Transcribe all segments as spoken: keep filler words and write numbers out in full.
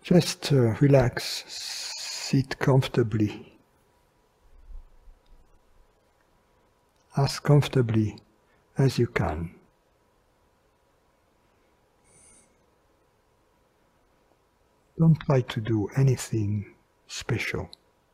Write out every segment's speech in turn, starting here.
Just uh, relax, sit comfortably, as comfortably as you can. Don't try to do anything special.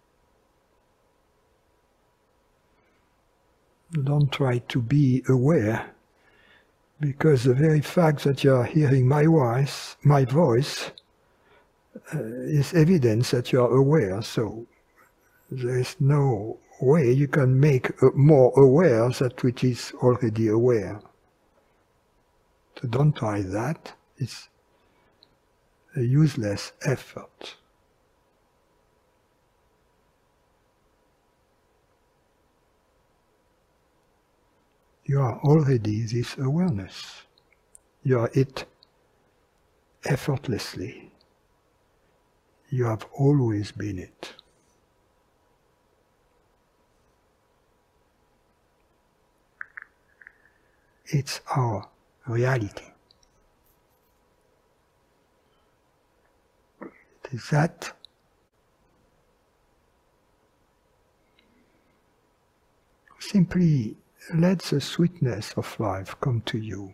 Don't try to be aware, because the very fact that you are hearing my voice, my voice, uh, is evidence that you are aware. So there is no way you can make uh, more aware that which is already aware. So don't try that. It's a useless effort. You are already this awareness. You are it effortlessly. You have always been it. It's our reality. It is that simply let the sweetness of life come to you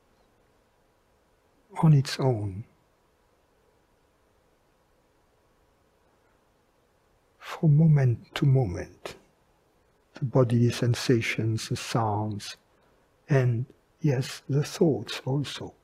on its own, from moment to moment. The bodily sensations, the sounds, and yes, the thoughts also.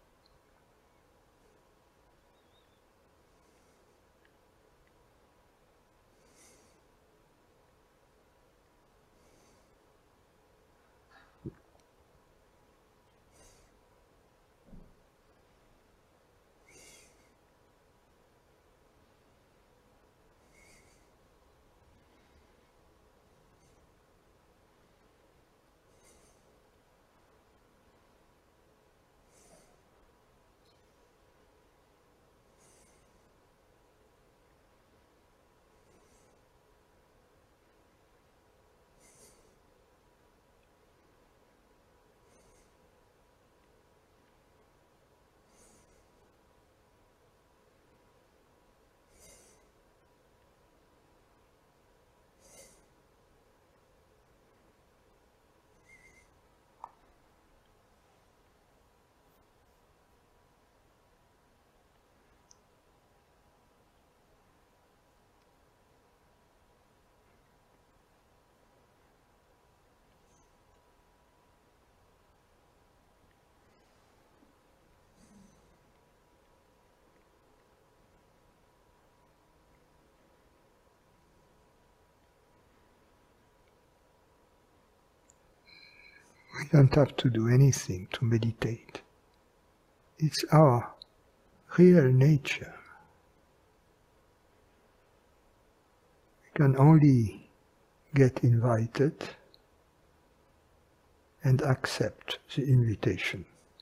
We don't have to do anything to meditate. It's our real nature. We can only get invited and accept the invitation.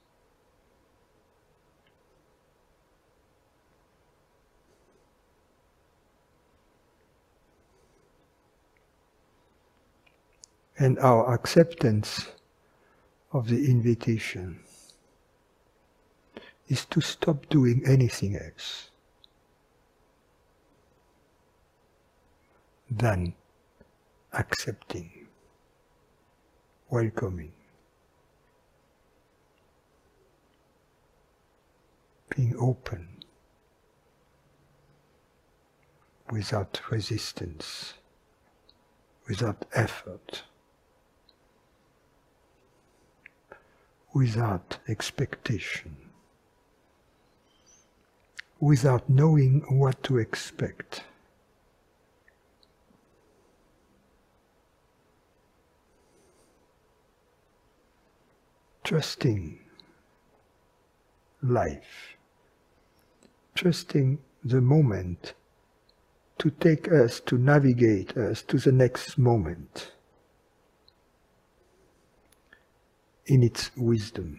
And our acceptance of the invitation is to stop doing anything else than accepting, welcoming, being open, without resistance, without effort, without expectation, without knowing what to expect. Trusting life, trusting the moment to take us, to navigate us to the next moment in its wisdom.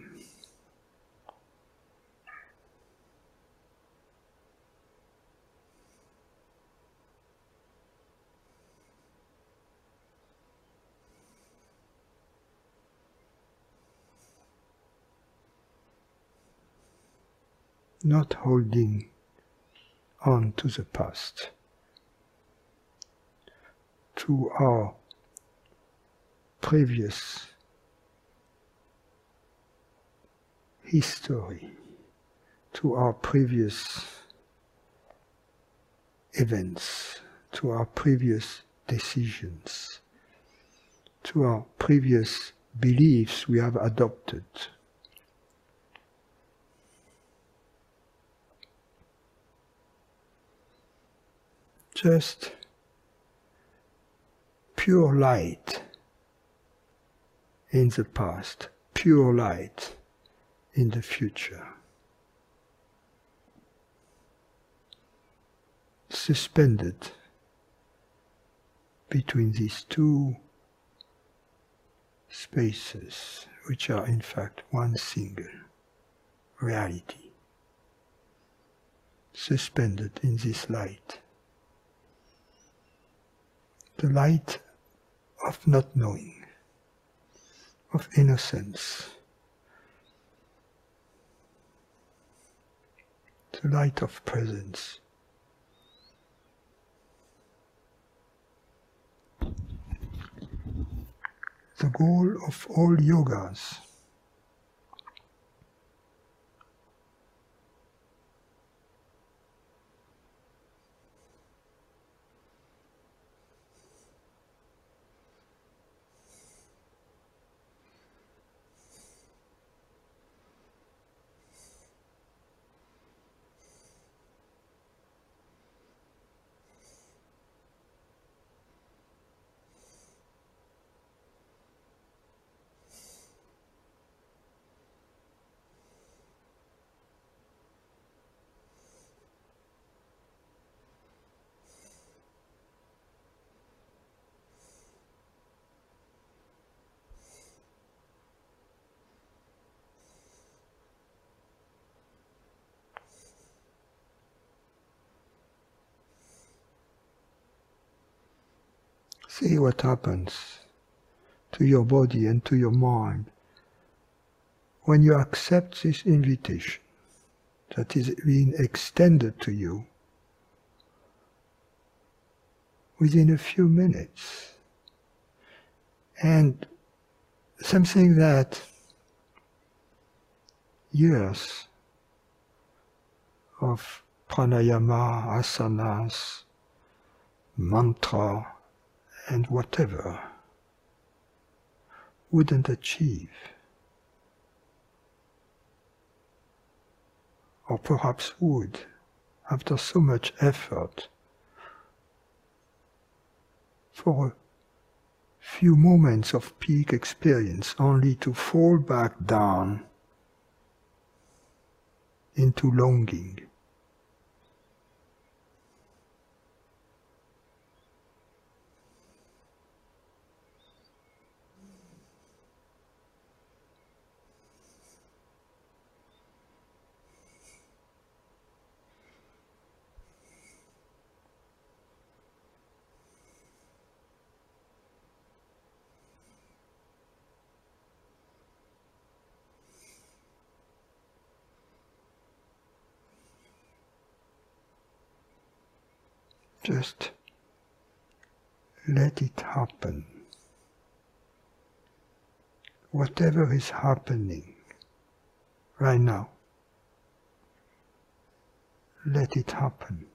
Not holding on to the past, to our previous history, to our previous events, to our previous decisions, to our previous beliefs we have adopted. Just pure light in the past, pure light in the future. Suspended between these two spaces, which are in fact one single reality. Suspended in this light. The light of not knowing, of innocence, the light of presence. The goal of all yogas see what happens to your body and to your mind when you accept this invitation that is being extended to you within a few minutes. And something that years of pranayama, asanas, mantra, and whatever wouldn't achieve, or perhaps would, after so much effort, for a few moments of peak experience, only to fall back down into longing. Just let it happen. Whatever is happening right now, let it happen.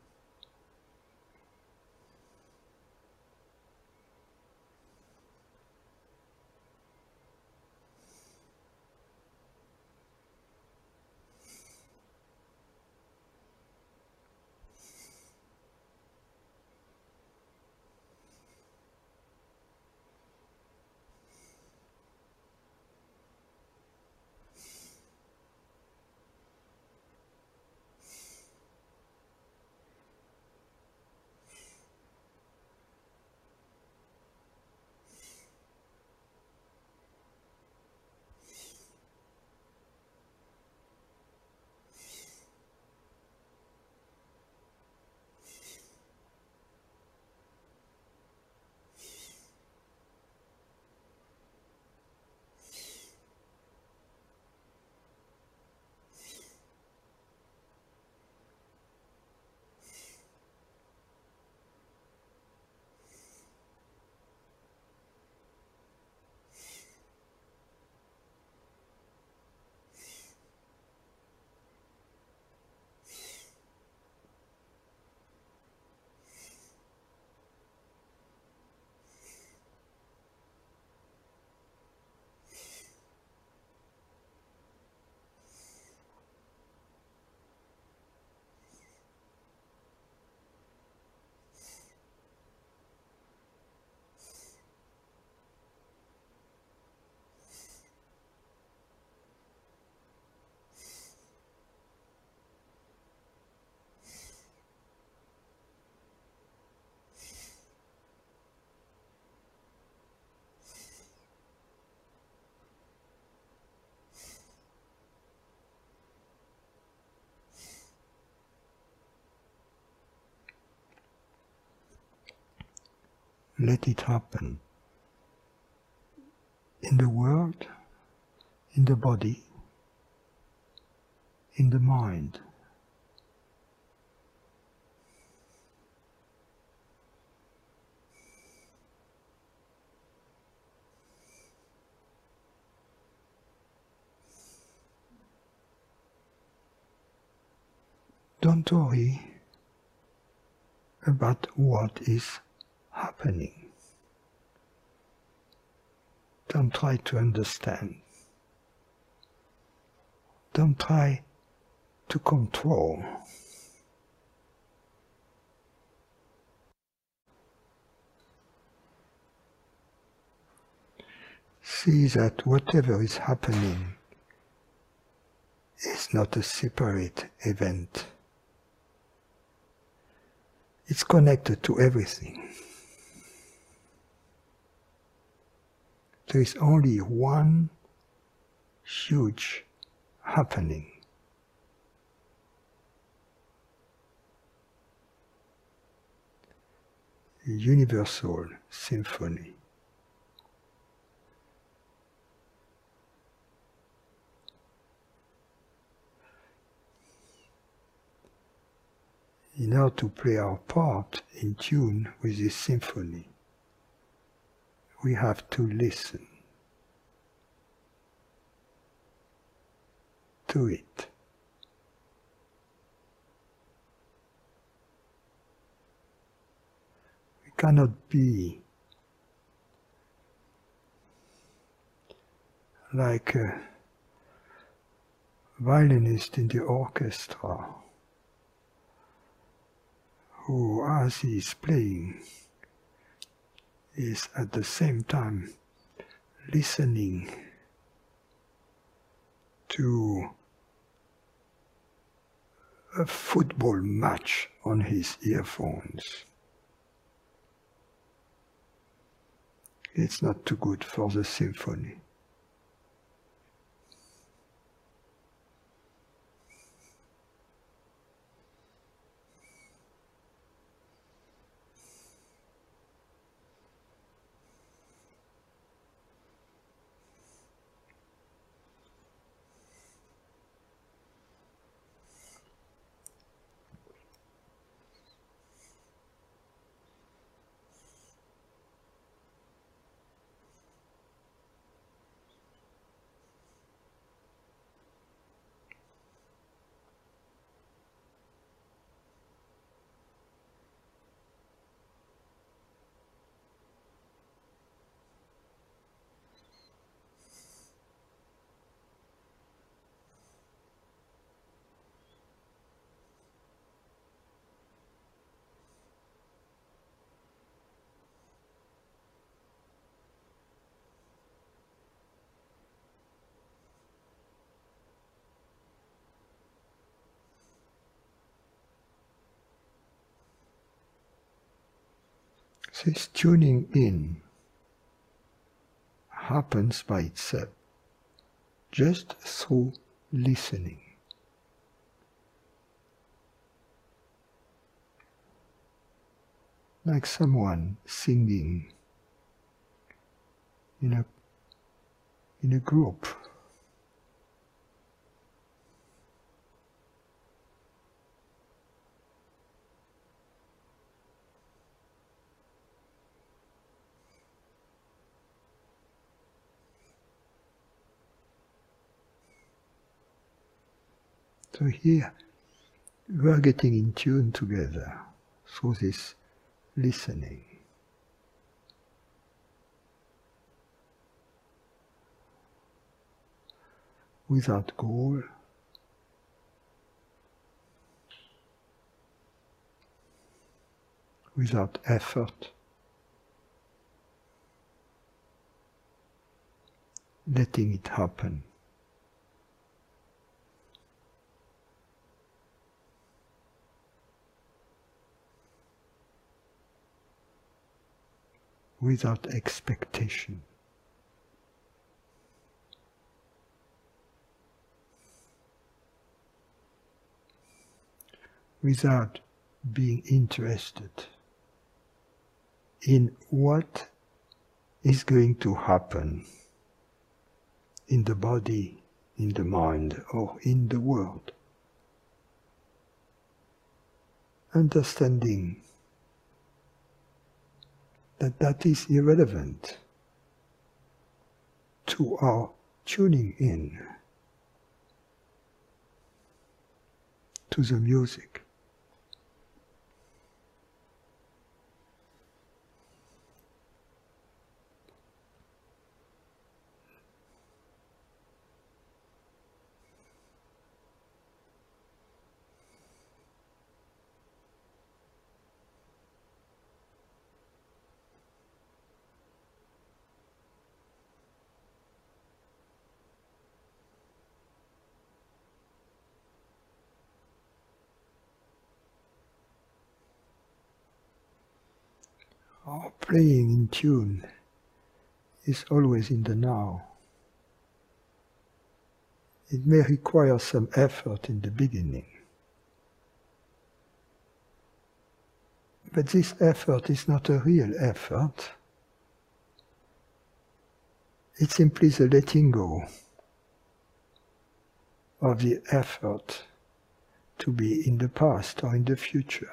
let it happen. In the world, in the body, in the mind. Don't worry about what is happening. Don't try to understand. Don't try to control. See that whatever is happening is not a separate event. It's connected to everything. There is only one huge happening. A universal symphony. In order to play our part in tune with this symphony, we have to listen to it. We cannot be like a violinist in the orchestra who, as he is playing, is at the same time listening to a football match on his earphones. It's not too good for the symphony. This tuning in happens by itself, just through listening. Like someone singing in a, in a group. So here we are getting in tune together through this listening. Without goal, without effort, letting it happen. Without expectation. Without being interested in what is going to happen in the body, in the mind, or in the world. Understanding that that is irrelevant to our tuning in to the music. Our playing in tune is always in the now. It may require some effort in the beginning, but this effort is not a real effort. It's simply the letting go of the effort to be in the past or in the future.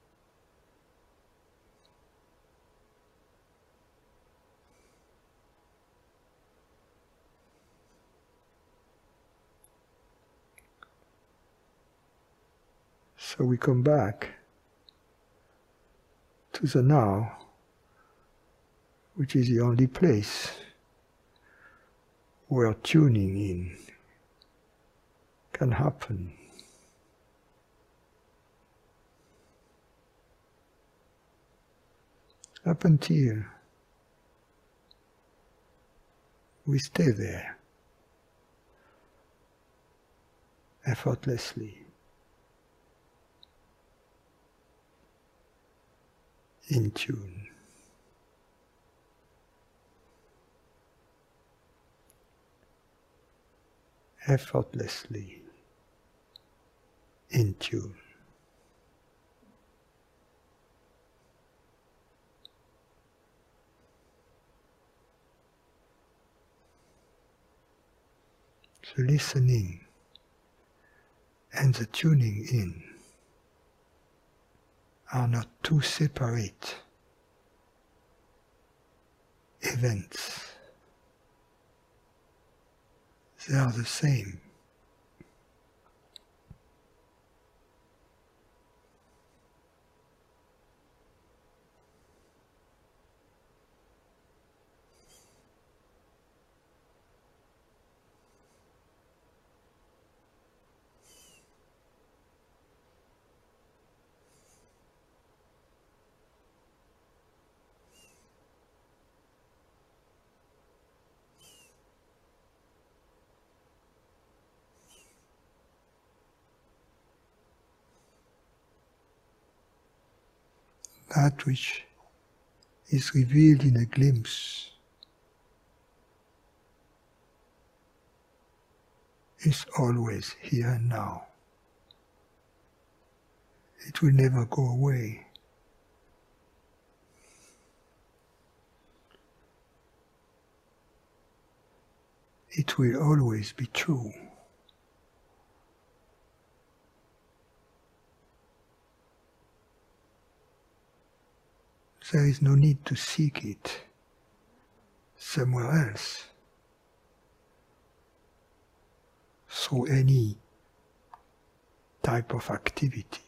So we come back to the now, which is the only place where tuning in can happen. Up until we stay there effortlessly, in tune. Effortlessly in tune. The listening and the tuning in are not two separate events. They are the same. That which is revealed in a glimpse is always here and now. It will never go away. It will always be true. There is no need to seek it somewhere else through any type of activity.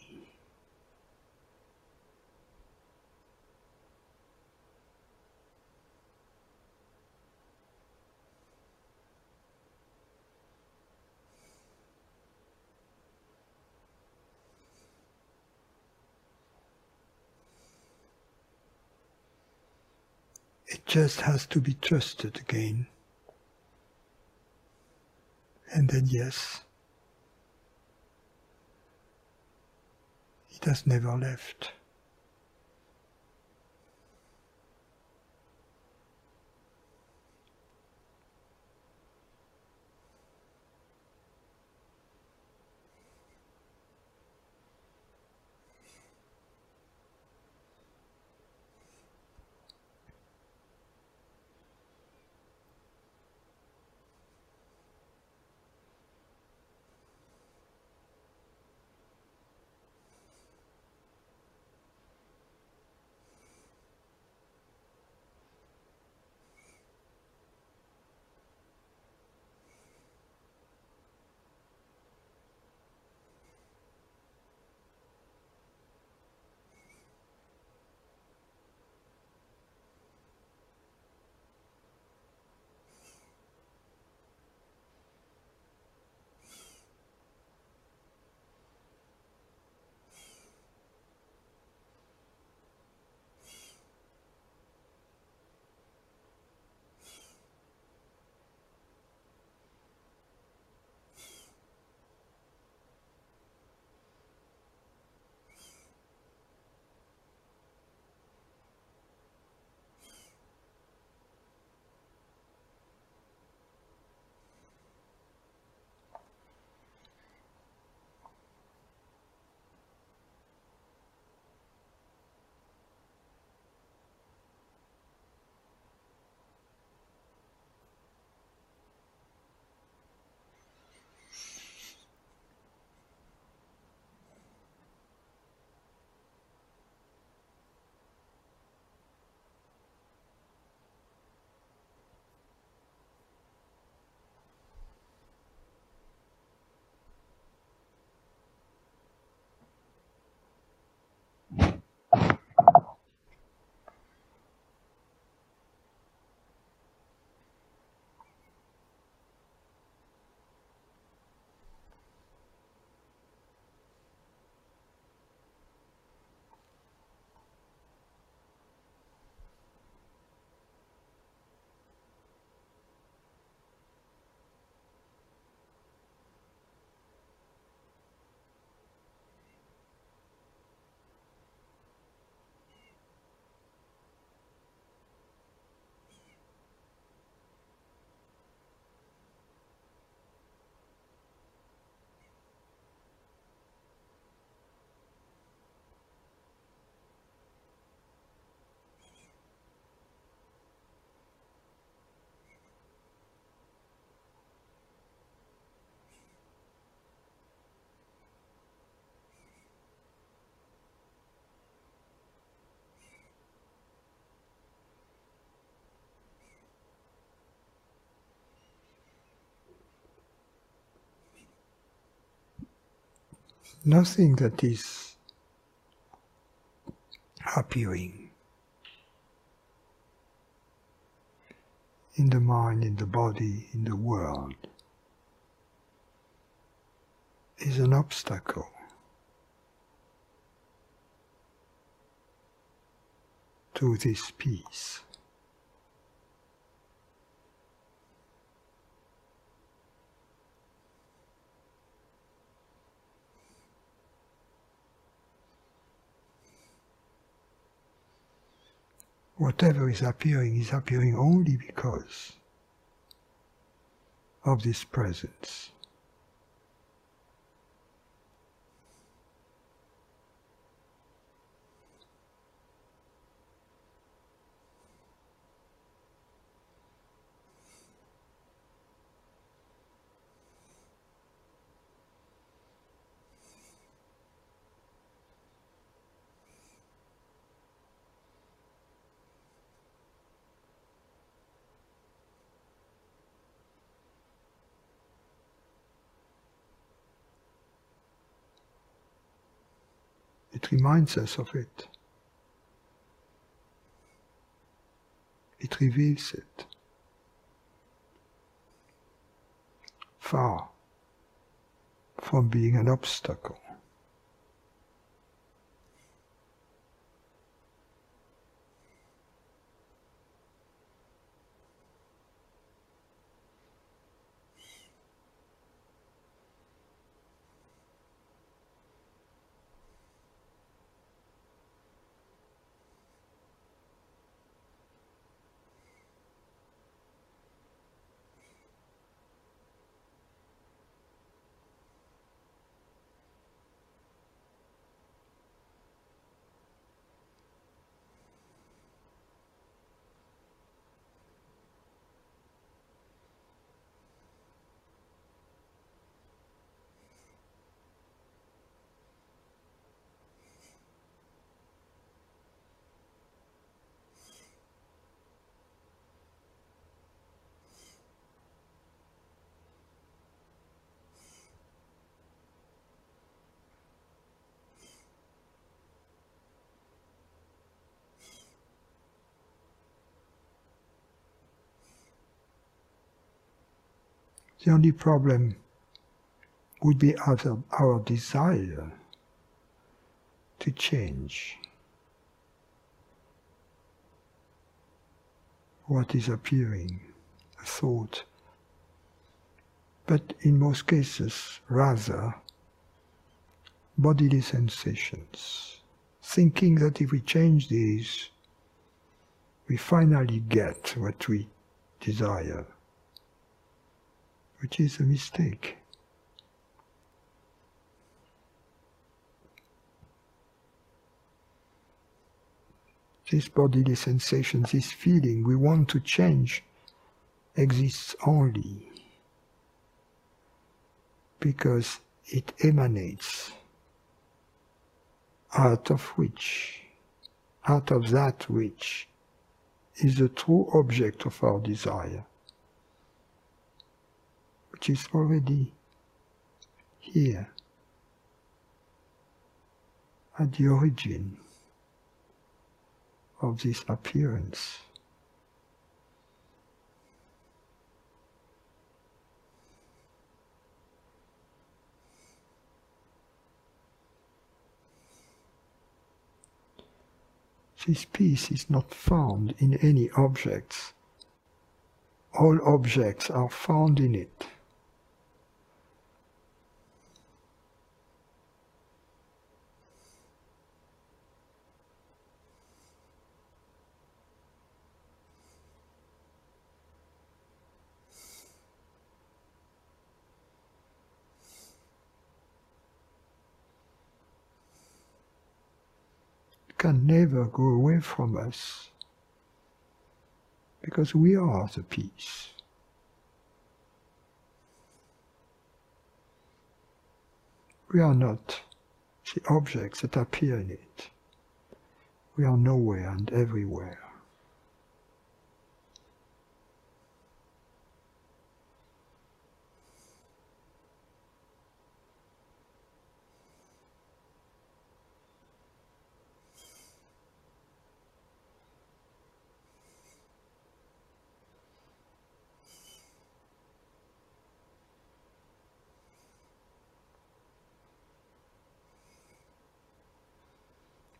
It just has to be trusted again. And then yes, it has never left. nothing that is appearing in the mind, in the body, in the world is an obstacle to this peace. Whatever is appearing is appearing only because of this presence. It reminds us of it. It reveals it. Far from being an obstacle. The only problem would be our, our desire to change what is appearing, a thought, but in most cases rather bodily sensations, thinking that if we change these, we finally get what we desire, which is a mistake. This bodily sensation, this feeling we want to change, exists only because it emanates out of which, out of that which is the true object of our desire, which is already here, at the origin of this appearance. This peace is not found in any objects. All objects are found in it. Can never go away from us, because we are the peace. We are not the objects that appear in it. We are nowhere and everywhere.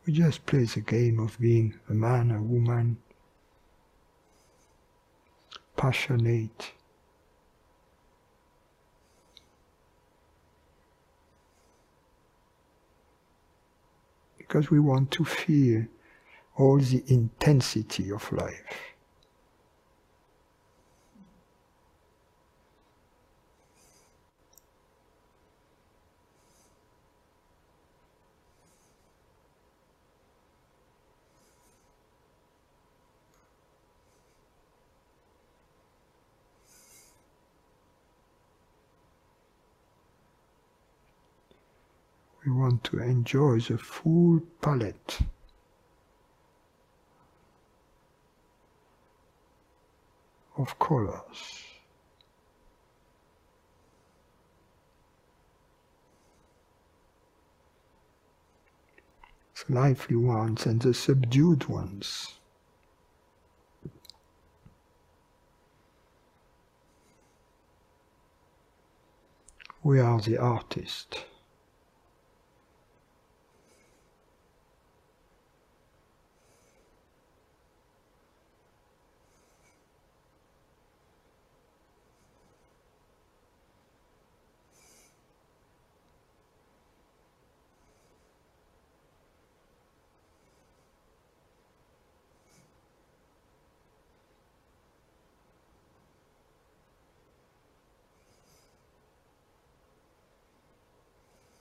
We just play the game of being a man, a woman, passionate, because we want to feel all the intensity of life. We want to enjoy the full palette of colors. The lively ones and the subdued ones. We are the artist.